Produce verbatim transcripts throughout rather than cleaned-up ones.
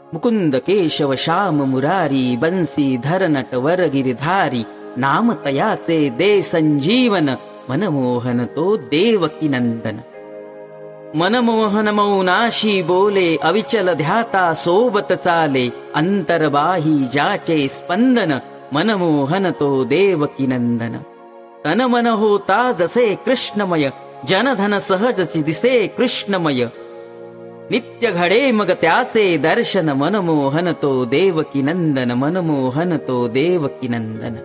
मुकुंद केशव श्याम मुरारी बंसी धर नटवर गिरिधारी नाम तयाचे दे संजीवन मनमोहन तो देवकी नंदन मनमोहन मौनाशी बोले अविचल ध्याता सोबत चाले अंतर्बाही जाचे स्पंदन मनमोहन तो देवकी नंदन तन मन होता जसे कृष्णमय जनधन सहज दिसे कृष्णमय नित्य घडे मग त्याचे दर्शन मनमोहन तो देवकी नंदन मनमोहन तो देवकी नंदन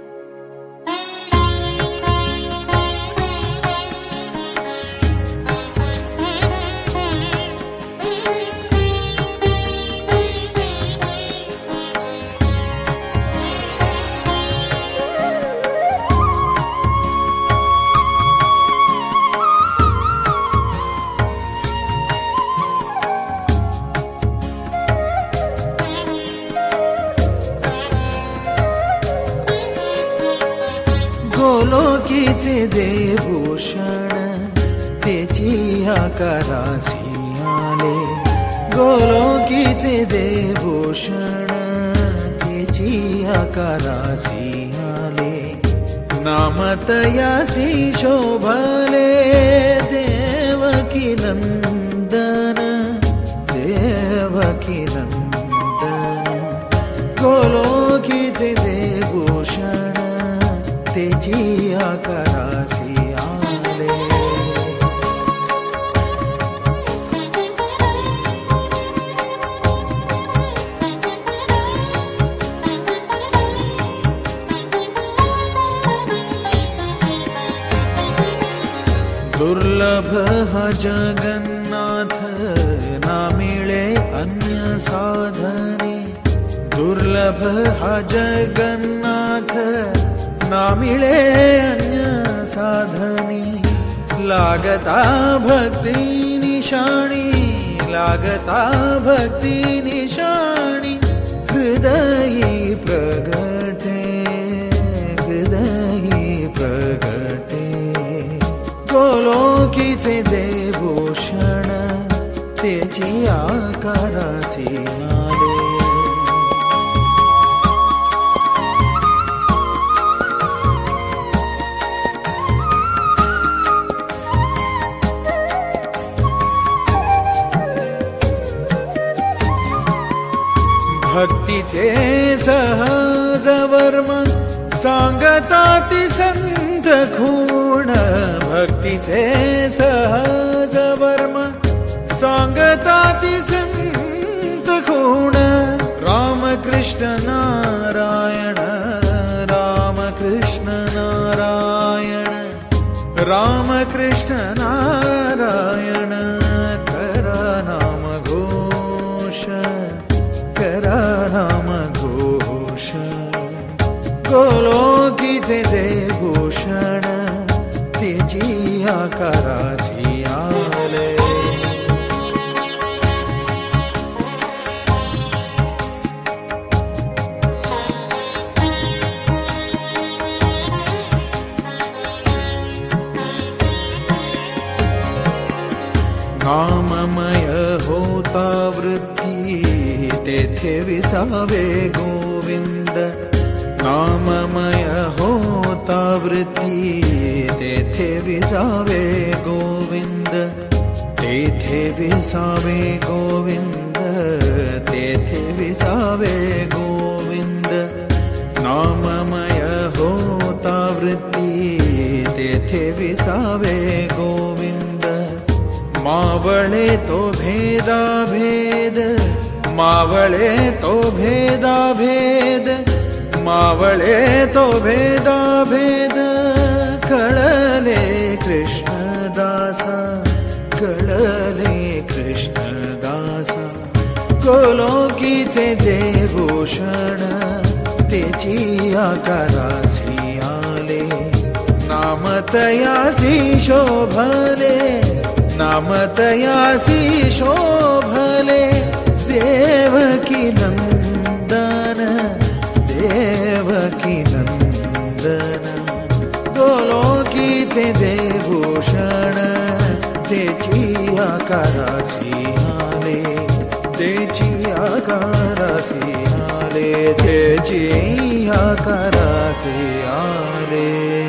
गोलोकीचे जे भूषण तेची आकारासी आले गोलोकीचे जे भूषण तेची आकारासी आले नामतयासी शोभले देवकी नंदन देवकी नंदन गोलोकीचे जे भूषण तेची आकारासी आले दुर्लभ हा जगन्नाथ ना मिळे अन्य साधने दुर्लभ हा जगन्नाथ ना मिळे अन्य साधनी लागता भक्ती निशाणी लागता भक्ती निशाणी हृदयी प्रगटे हृदयी प्रगटे गोलोकीचे जे भूषण तेची आकारासी आले भक्तीचे सहज वर्म सांगतात संत खूण भक्तीचे सहज वर्म सांगतात संत खूण रामकृष्ण नारायण रामकृष्ण नारायण रामकृष्ण नारायण करा नाम घोष करा नाम घोष गोलोकीचे जे भूषण तेची आकारासी आले नाममय होता वृद्धी तेथे विसावे गोविंद नाममय होता वृद्धी तेथे विसावे गोविंद तेथे विसावे गोविंद तेथे विसावे गोविंद नाममय होता वृद्धी तेथे विसावे गोविंद मावळे तो भेदा भेद मावळे तो भेदा भेद मावळे तो भेदा भेद कळले कृष्णदासा कळले कृष्णदासा गोलोकीचे जे भूषण तेची आकारासी आले नामतयासी शोभले नामतयासी शोभले देवकी नंदन देवकी नंदन गोलोकीचे जे भूषण तेची आकारासी आले तेची आकारासी आले, तेची आकारासी आले.